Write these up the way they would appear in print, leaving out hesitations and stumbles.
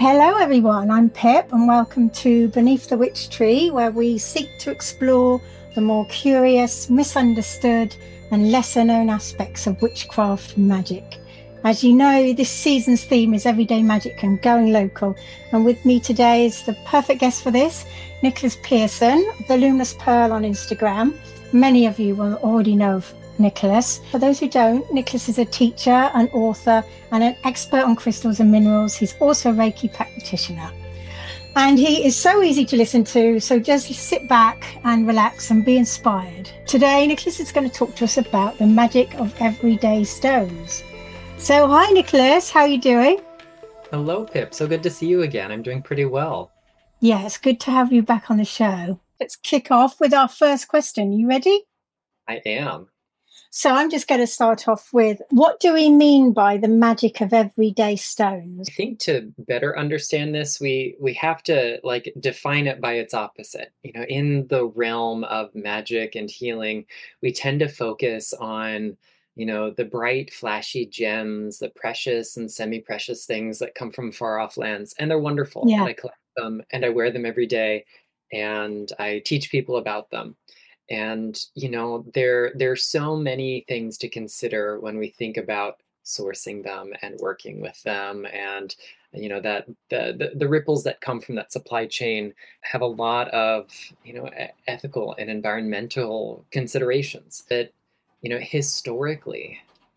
Hello, everyone. I'm Pip, and welcome to Beneath the Witch Tree, where we seek to explore the more curious, misunderstood, and lesser known aspects of witchcraft and magic. As you know, this season's theme is everyday magic and going local. And with me today is the perfect guest for this, Nicholas Pearson, the Luminous Pearl on Instagram. Many of you will already know of Nicholas. For those who don't, Nicholas is a teacher, an author, and an expert on crystals and minerals. He's also a Reiki practitioner. And he is so easy to listen to, so just sit back and relax and be inspired. Today, Nicholas is going to talk to us about the magic of everyday stones. So, hi, Nicholas. How are you doing? Hello, Pip. So good to see you again. I'm doing pretty well. Yeah, it's good to have you back on the show. Let's kick off with our first question. You ready? I am. So I'm just going to start off with, what do we mean by the magic of everyday stones? I think to better understand this, we have to define it by its opposite. In the realm of magic and healing, we tend to focus on, the bright, flashy gems, the precious and semi-precious things that come from far off lands, and they're wonderful. Yeah. And I collect them and I wear them every day, and I teach people about them. And there's so many things to consider when we think about sourcing them and working with them, and that the ripples that come from that supply chain have a lot of ethical and environmental considerations that historically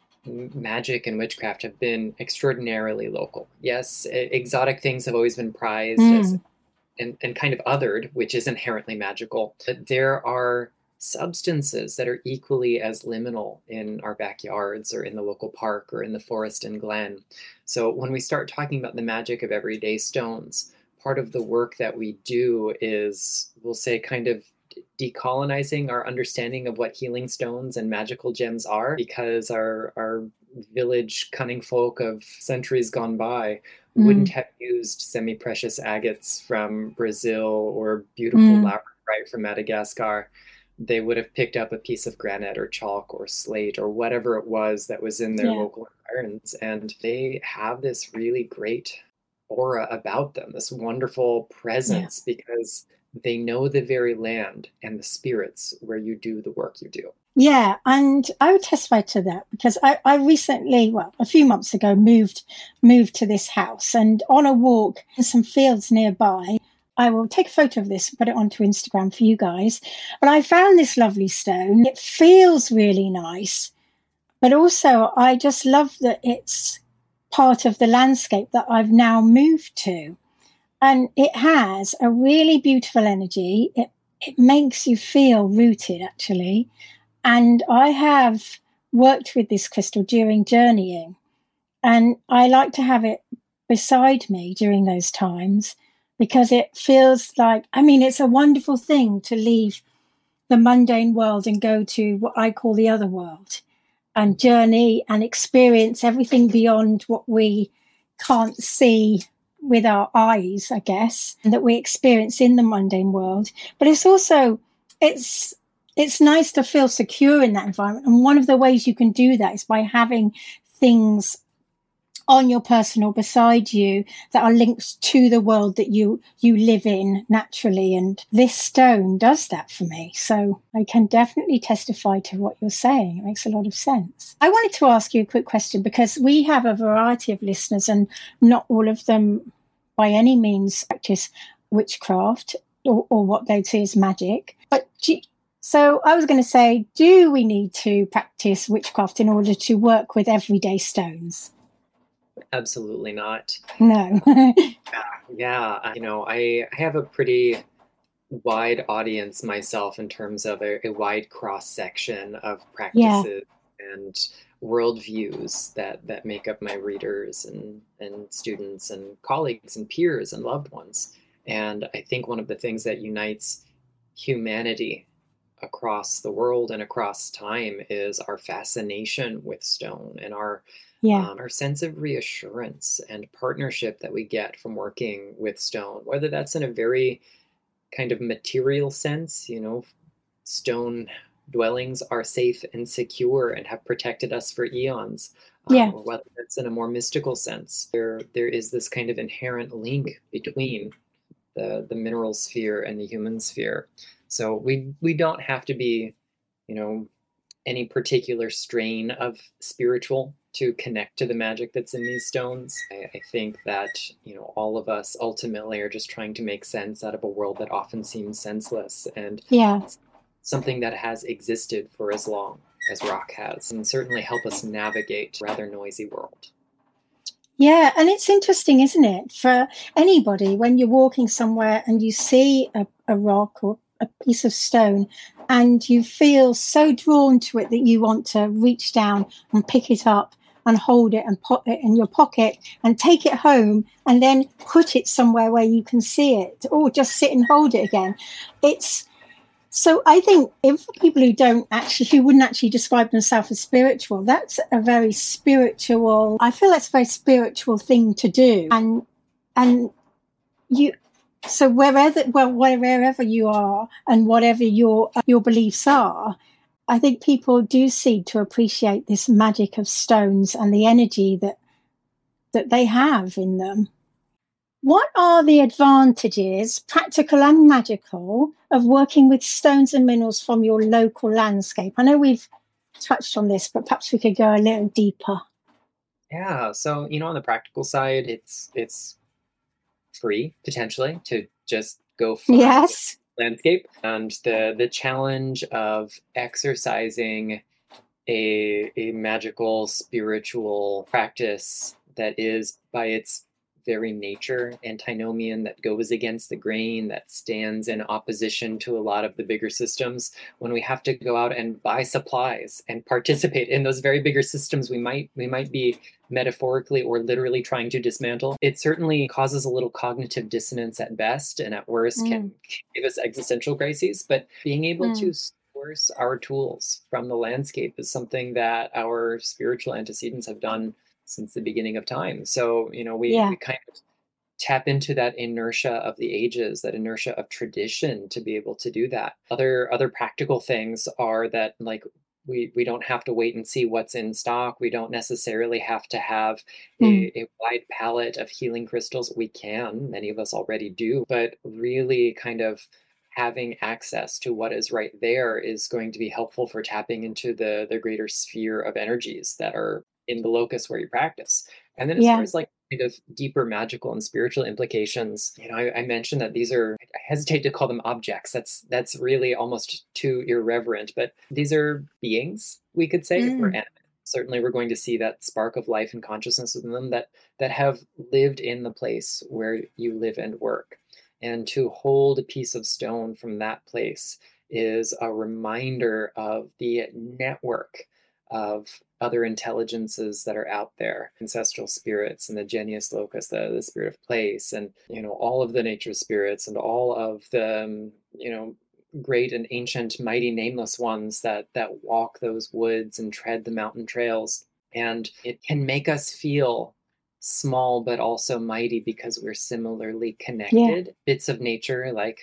magic and witchcraft have been extraordinarily local. Yes, exotic things have always been prized as and kind of othered, which is inherently magical. But there are substances that are equally as liminal in our backyards or in the local park or in the forest and glen. So when we start talking about the magic of everyday stones, part of the work that we do is, we'll say, kind of decolonizing our understanding of what healing stones and magical gems are, because our village cunning folk of centuries gone by wouldn't have used semi-precious agates from Brazil or beautiful labradorite from Madagascar. They would have picked up a piece of granite or chalk or slate or whatever it was that was in their local environments, and they have this really great aura about them, this wonderful presence, because they know the very land and the spirits where you do the work you do. Yeah, and I would testify to that because I recently, well, a few months ago, moved to this house, and on a walk in some fields nearby, I will take a photo of this and put it onto Instagram for you guys. But I found this lovely stone. It feels really nice, but also I just love that it's part of the landscape that I've now moved to. And it has a really beautiful energy. It makes you feel rooted, actually. And I have worked with this crystal during journeying, and I like to have it beside me during those times because it feels like, it's a wonderful thing to leave the mundane world and go to what I call the other world and journey and experience everything beyond what we can't see with our eyes, I guess, and that we experience in the mundane world. But it's also, it's nice to feel secure in that environment. And one of the ways you can do that is by having things on your personal beside you that are linked to the world that you live in naturally. And this stone does that for me. So I can definitely testify to what you're saying. It makes a lot of sense. I wanted to ask you a quick question because we have a variety of listeners and not all of them by any means practice witchcraft or what they see as magic. But so I was going to say, do we need to practice witchcraft in order to work with everyday stones? Absolutely not. No. Yeah. I have a pretty wide audience myself in terms of a wide cross section of practices and worldviews that make up my readers and students and colleagues and peers and loved ones. And I think one of the things that unites humanity across the world and across time is our fascination with stone and our sense of reassurance and partnership that we get from working with stone, whether that's in a very kind of material sense, stone dwellings are safe and secure and have protected us for eons, Yeah. or whether it's in a more mystical sense. There is this kind of inherent link between the mineral sphere and the human sphere. So we don't have to be, you know, any particular strain of spiritual to connect to the magic that's in these stones. I think that, all of us ultimately are just trying to make sense out of a world that often seems senseless, and Yeah. something that has existed for as long as rock has, and certainly help us navigate a rather noisy world. Yeah, and it's interesting, isn't it, for anybody when you're walking somewhere and you see a rock or a piece of stone and you feel so drawn to it that you want to reach down and pick it up and hold it and put it in your pocket and take it home and then put it somewhere where you can see it, or just sit and hold it again. So I think if people who wouldn't actually describe themselves as spiritual, that's a very spiritual, I feel that's a very spiritual thing to do. And so wherever you are and whatever your beliefs are, I think people do seem to appreciate this magic of stones and the energy that they have in them. What are the advantages, practical and magical, of working with stones and minerals from your local landscape? I know we've touched on this, but perhaps we could go a little deeper. Yeah, so on the practical side, it's free potentially to just go find Yes. landscape, and the challenge of exercising a magical spiritual practice that is by its very nature antinomian, that goes against the grain, that stands in opposition to a lot of the bigger systems. When we have to go out and buy supplies and participate in those very bigger systems we might be metaphorically or literally trying to dismantle, it certainly causes a little cognitive dissonance at best, and at worst can give us existential crises. But being able to source our tools from the landscape is something that our spiritual antecedents have done since the beginning of time. So, we kind of tap into that inertia of the ages, that inertia of tradition, to be able to do that. Other practical things are that, like, we don't have to wait and see what's in stock. We don't necessarily have to have a wide palette of healing crystals. We can, many of us already do, but really kind of having access to what is right there is going to be helpful for tapping into the greater sphere of energies that are in the locus where you practice. And then as far as like kind of deeper magical and spiritual implications, I mentioned that these are, I hesitate to call them objects. That's really almost too irreverent, but these are beings, we could say, if we're animate. Certainly we're going to see that spark of life and consciousness within them that have lived in the place where you live and work. And to hold a piece of stone from that place is a reminder of the network of other intelligences that are out there, ancestral spirits and the genius locus, the spirit of place, and all of the nature spirits and all of the great and ancient mighty nameless ones that walk those woods and tread the mountain trails. And it can make us feel small but also mighty because we're similarly connected. Bits of nature, like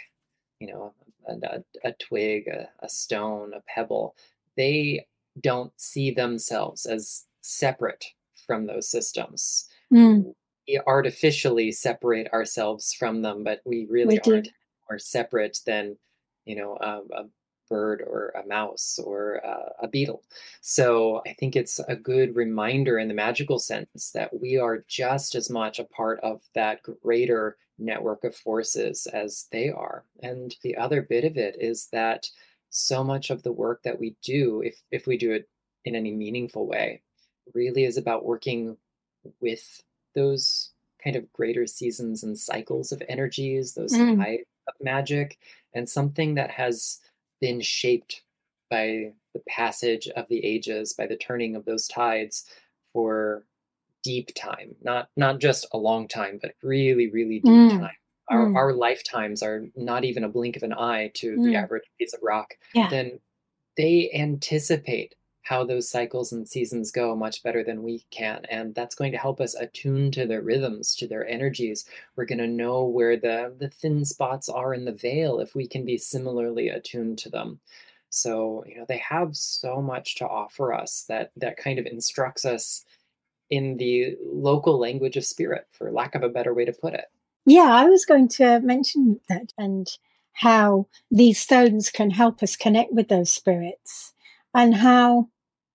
a twig, a stone, a pebble, they don't see themselves as separate from those systems. We artificially separate ourselves from them, but we really aren't more separate than a bird or a mouse or a beetle. So I think it's a good reminder in the magical sense that we are just as much a part of that greater network of forces as they are. And the other bit of it is that so much of the work that we do, if we do it in any meaningful way, really is about working with those kind of greater seasons and cycles of energies, those tides of magic, and something that has been shaped by the passage of the ages, by the turning of those tides for deep time, not just a long time, but really, really deep time. Our lifetimes are not even a blink of an eye to the average piece of rock. Then they anticipate how those cycles and seasons go much better than we can. And that's going to help us attune to their rhythms, to their energies. We're going to know where the thin spots are in the veil if we can be similarly attuned to them. So, they have so much to offer us that kind of instructs us in the local language of spirit, for lack of a better way to put it. Yeah, I was going to mention that, and how these stones can help us connect with those spirits, and how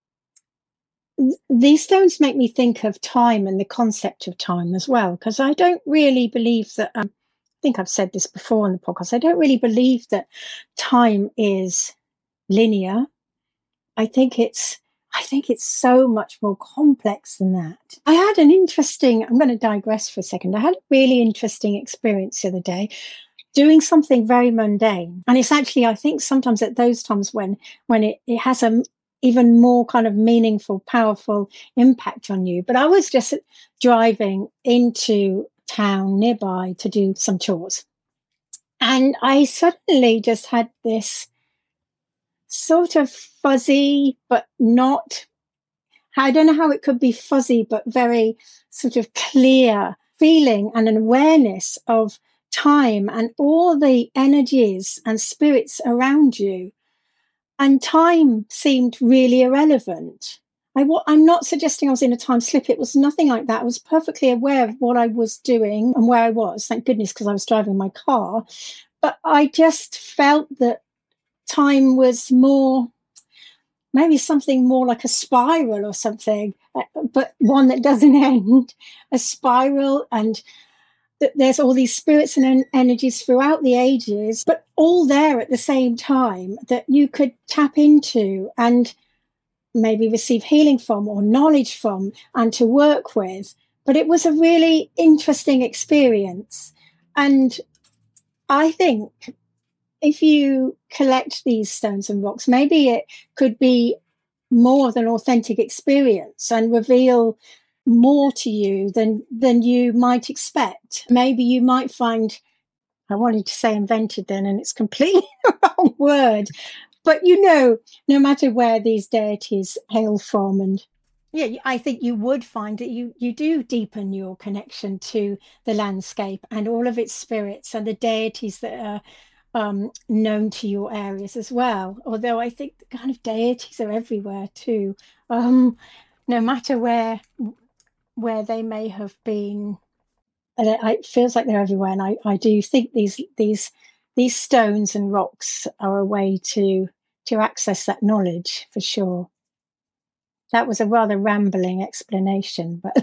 these stones make me think of time and the concept of time as well, because I don't really believe that, I think I've said this before in the podcast, I don't really believe that time is linear. I think it's so much more complex than that. I had an interesting, I'm going to digress for a second. I had a really interesting experience the other day doing something very mundane. And it's actually, I think sometimes at those times when it has a even more kind of meaningful, powerful impact on you. But I was just driving into town nearby to do some chores. And I suddenly just had this sort of fuzzy, but not, I don't know how it could be fuzzy, but very sort of clear feeling and an awareness of time and all the energies and spirits around you. And time seemed really irrelevant. I'm not suggesting I was in a time slip. It was nothing like that. I was perfectly aware of what I was doing and where I was. Thank goodness, because I was driving my car. But I just felt that time was more, maybe something more like a spiral or something, but one that doesn't end. A spiral, and there's all these spirits and energies throughout the ages, but all there at the same time that you could tap into and maybe receive healing from or knowledge from and to work with. But it was a really interesting experience. And I think if you collect these stones and rocks, maybe it could be more of an authentic experience and reveal more to you than you might expect. Maybe you might find, I wanted to say invented then, and it's completely the wrong word. But no matter where these deities hail from, and yeah, I think you would find that you do deepen your connection to the landscape and all of its spirits and the deities that are known to your areas as well. Although I think the kind of deities are everywhere too, no matter where they may have been. And it feels like they're everywhere. And I do think these stones and rocks are a way to access that knowledge for sure. That was a rather rambling explanation, but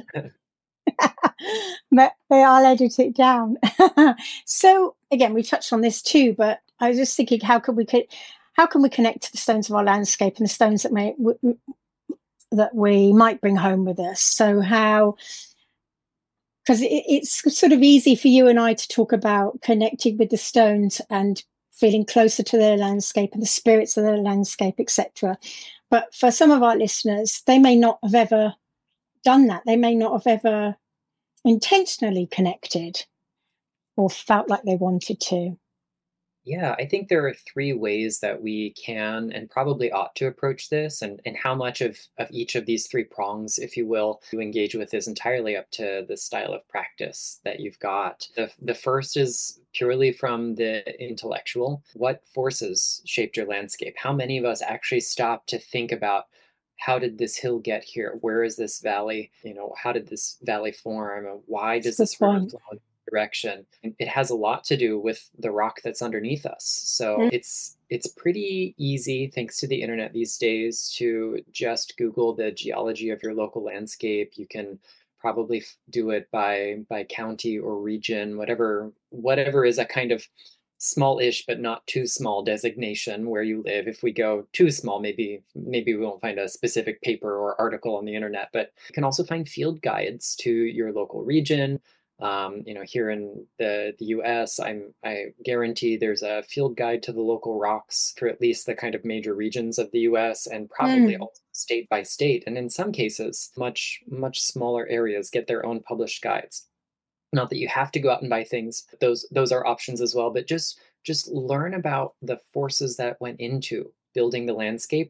but I'll edit it down. So again, we touched on this too, but I was just thinking, how can we connect to the stones of our landscape and the stones that we might bring home with us? So how, because it's sort of easy for you and I to talk about connecting with the stones and feeling closer to their landscape and the spirits of their landscape, etc. But for some of our listeners, they may not have ever done that. They may not have ever intentionally connected or felt like they wanted to. Yeah, I think there are three ways that we can and probably ought to approach this, and how much of each of these three prongs, if you will, you engage with is entirely up to the style of practice that you've got. The first is purely from the intellectual. What forces shaped your landscape? How many of us actually stop to think about, how did this hill get here? Where is this valley? How did this valley form? Why does this river flow direction? It has a lot to do with the rock that's underneath us. So it's pretty easy, thanks to the internet these days, to just Google the geology of your local landscape. You can probably do it by county or region, whatever is a kind of small-ish but not too small designation where you live. If we go too small, maybe we won't find a specific paper or article on the internet, but you can also find field guides to your local region. Here in the US, I guarantee there's a field guide to the local rocks for at least the kind of major regions of the US, and probably also state by state. And in some cases, much, much smaller areas get their own published guides. Not that you have to go out and buy things, those are options as well, but just learn about the forces that went into building the landscape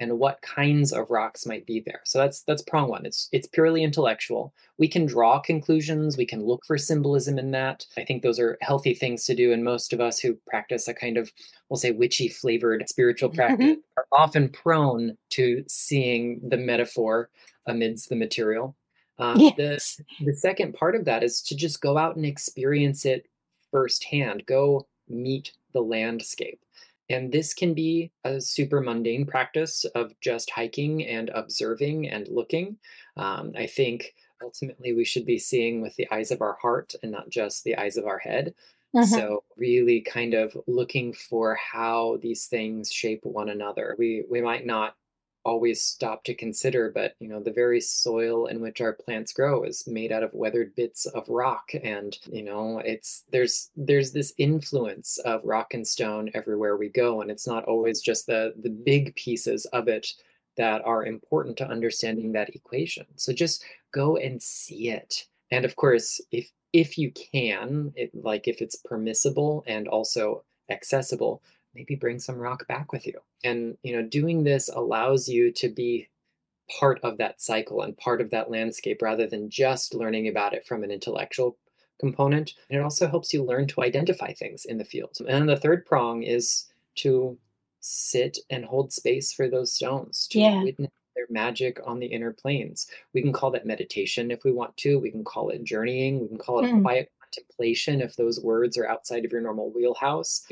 and what kinds of rocks might be there. So that's prong one. It's purely intellectual. We can draw conclusions, we can look for symbolism in that. I think those are healthy things to do, and most of us who practice a kind of, we'll say, witchy flavored spiritual practice are often prone to seeing the metaphor amidst the material. The Yes. the second part of that is to just go out and experience it firsthand. Go meet the landscape. And this can be a super mundane practice of just hiking and observing and looking. I think ultimately we should be seeing with the eyes of our heart and not just the eyes of our head. Hmm. So really kind of looking for how these things shape one another. We might not always stop to consider, but the very soil in which our plants grow is made out of weathered bits of rock, and it's there's this influence of rock and stone everywhere we go, and it's not always just the big pieces of it that are important to understanding that equation. So just go and see it. And of course, if you can, like if it's permissible and also accessible, maybe bring some rock back with you. And doing this allows you to be part of that cycle and part of that landscape rather than just learning about it from an intellectual component. And it also helps you learn to identify things in the field. And the third prong is to sit and hold space for those stones, to Yeah. witness their magic on the inner planes. We can call that meditation if we want to. We can call it journeying. We can call it Mm. quiet contemplation if those words are outside of your normal wheelhouse.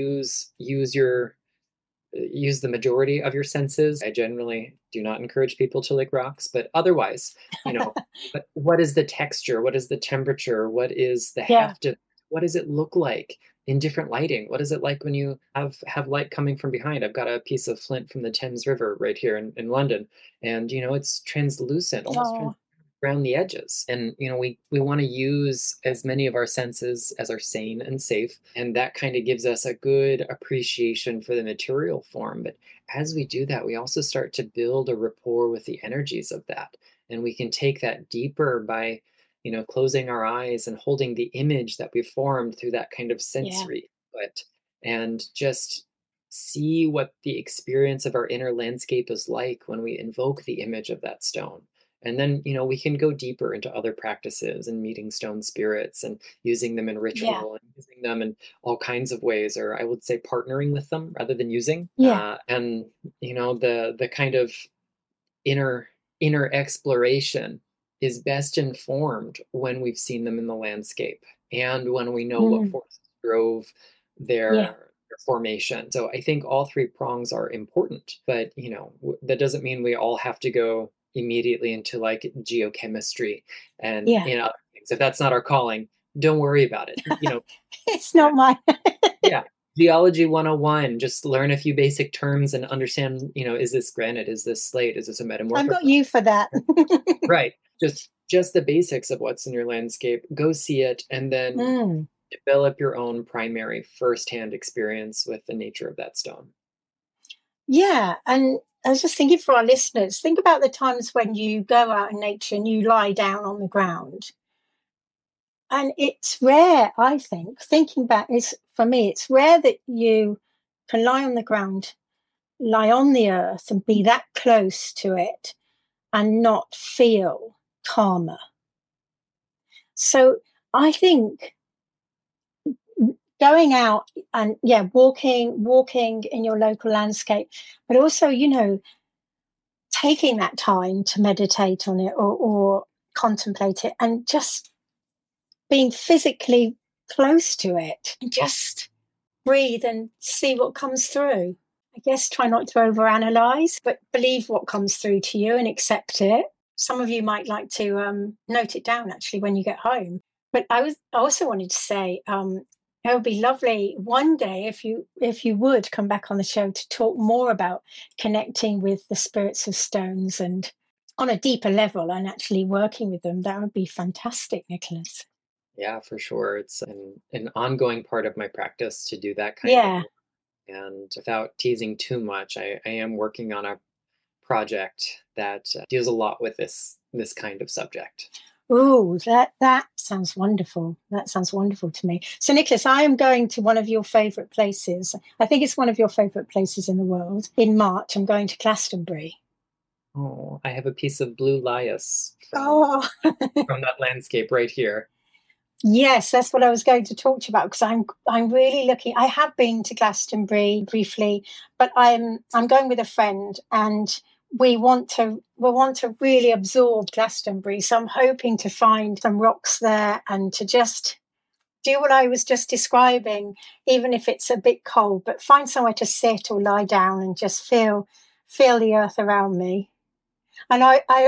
Use the majority of your senses. I generally do not encourage people to lick rocks, but otherwise, but what is the texture? What is the temperature? What is the Yeah. heft of, what does it look like in different lighting? What is it like when you have light coming from behind? I've got a piece of flint from the Thames River right here in London, and it's translucent, almost Oh, around the edges. And we want to use as many of our senses as are sane and safe, and that kind of gives us a good appreciation for the material form. But as we do that, we also start to build a rapport with the energies of that, and we can take that deeper by closing our eyes and holding the image that we've formed through that kind of yeah. sensory input, and just see what the experience of our inner landscape is like when we invoke the image of that stone. And then, we can go deeper into other practices and meeting stone spirits and using them in Yeah. ritual and using them in all kinds of ways, or I would say partnering with them rather than using. Yeah. And, the kind of inner inner exploration is best informed when we've seen them in the landscape and when we know what Mm. forces drove Yeah. their formation. So I think all three prongs are important, but that doesn't mean we all have to go immediately into like geochemistry and Yeah. other things. If that's not our calling, don't worry about it. It's not my. Yeah. Geology 101, just learn a few basic terms and understand, is this granite? Is this slate? Is this a I've metamorphic got rock? you for that. Right. Just the basics of what's in your landscape. Go see it and then Mm. develop your own primary firsthand experience with the nature of that stone. Yeah. And I was just thinking for our listeners, think about the times when you go out in nature and you lie down on the ground. And it's rare, I think, thinking back is for me, it's rare that you can lie on the ground, lie on the earth and be that close to it and not feel calmer. So I think going out and walking in your local landscape, but also, taking that time to meditate on it or contemplate it and just being physically close to it and just breathe and see what comes through. I guess try not to overanalyze, but believe what comes through to you and accept it. Some of you might like to note it down actually when you get home. But I also wanted to say it would be lovely one day if you would come back on the show to talk more about connecting with the spirits of stones and on a deeper level and actually working with them. That would be fantastic, Nicholas. Yeah, for sure. It's an ongoing part of my practice to do that kind of Yeah. work. And without teasing too much, I am working on a project that deals a lot with this kind of subject. Oh, that sounds wonderful. That sounds wonderful to me. So, Nicholas, I am going to one of your favourite places. I think it's one of your favourite places in the world. In March, I'm going to Glastonbury. Oh, I have a piece of blue lias Oh, from that landscape right here. yes, that's what I was going to talk to you about because I'm really looking. I have been to Glastonbury briefly, but I'm going with a friend, and we want to really absorb Glastonbury. So I'm hoping to find some rocks there and to just do what I was just describing, even if it's a bit cold, but find somewhere to sit or lie down and just feel the earth around me. And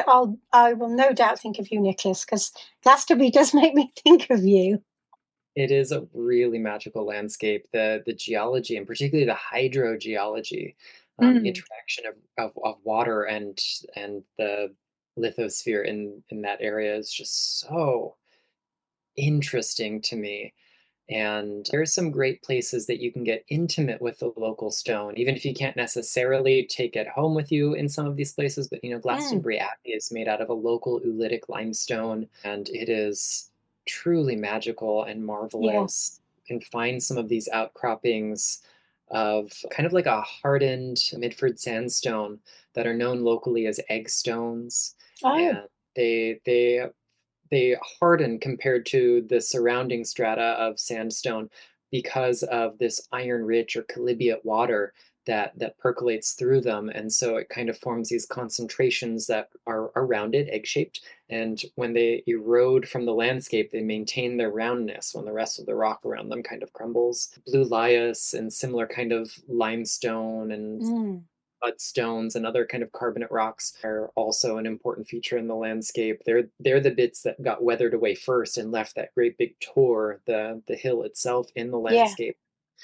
I will no doubt think of you, Nicholas, because Glastonbury does make me think of you. It is a really magical landscape. The geology, and particularly the hydrogeology, the Mm. interaction of water and the lithosphere in that area is just so interesting to me. And there's some great places that you can get intimate with the local stone, even if you can't necessarily take it home with you in some of these places. But Mm. Glastonbury Abbey is made out of a local oolitic limestone, and it is truly magical and Yeah. marvelous. You can find some of these outcroppings of kind of like a hardened Midford sandstone that are known locally as egg stones, Oh, and they they harden compared to the surrounding strata of sandstone because of this iron-rich or chalybeate water that percolates through them, and so it kind of forms these concentrations that are rounded, egg-shaped, and when they erode from the landscape, they maintain their roundness when the rest of the rock around them kind of crumbles. Blue lias and similar kind of limestone and mm. mudstones and other kind of carbonate rocks are also an important feature in the landscape. They're the bits that got weathered away first and left that great big tour, the hill itself in the Yeah. landscape.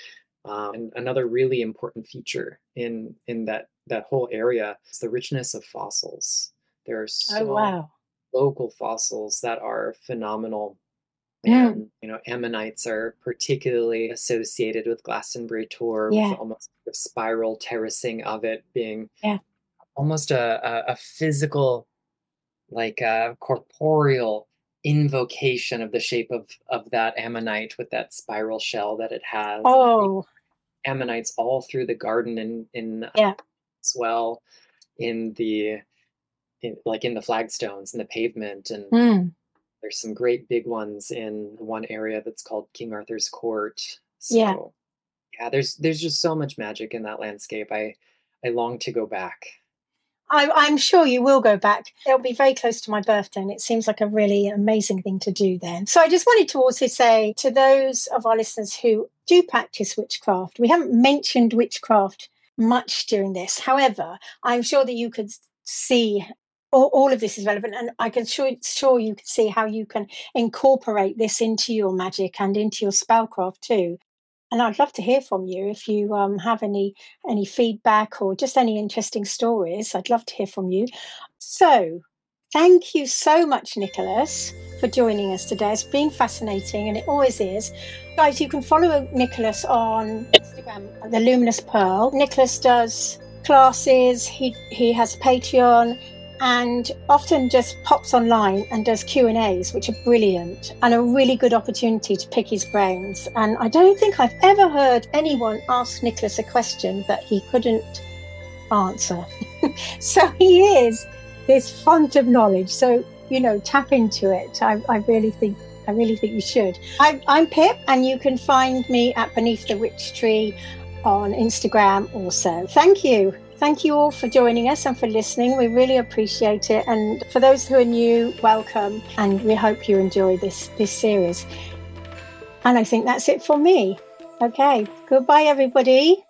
And another really important feature in that whole area is the richness of fossils. There are Oh, so wow. local fossils that are phenomenal. Mm. And ammonites are particularly associated with Glastonbury Tor, with Yeah. almost the spiral terracing of it being Yeah. almost a physical, like a corporeal invocation of the shape of that ammonite with that spiral shell that it has, and Oh, ammonites all through the garden in yeah. as well, in the like in the flagstones and the pavement, and Mm. there's some great big ones in one area that's called King Arthur's Court. Yeah. So yeah, there's just so much magic in that landscape. I long to go back. I'm sure you will go back. It'll be very close to my birthday, and it seems like a really amazing thing to do then. So I just wanted to also say to those of our listeners who do practice witchcraft, we haven't mentioned witchcraft much during this. However, I'm sure that you could see all of this is relevant, and I can sure you can see how you can incorporate this into your magic and into your spellcraft too. And I'd love to hear from you if you have any feedback or just any interesting stories. I'd love to hear from you. So, thank you so much, Nicholas, for joining us today. It's been fascinating, and it always is. Guys, you can follow Nicholas on Instagram, the Luminous Pearl. Nicholas does classes. He has Patreon and often just pops online and does Q&As, which are brilliant and a really good opportunity to pick his brains. And I don't think I've ever heard anyone ask Nicholas a question that he couldn't answer. So he is this font of knowledge. So, tap into it. I really think you should. I'm Pip, and you can find me at Beneath the Witch Tree on Instagram also. Thank you. Thank you all for joining us and for listening. We really appreciate it. And for those who are new, welcome. And we hope you enjoy this series. And I think that's it for me. Okay. Goodbye, everybody.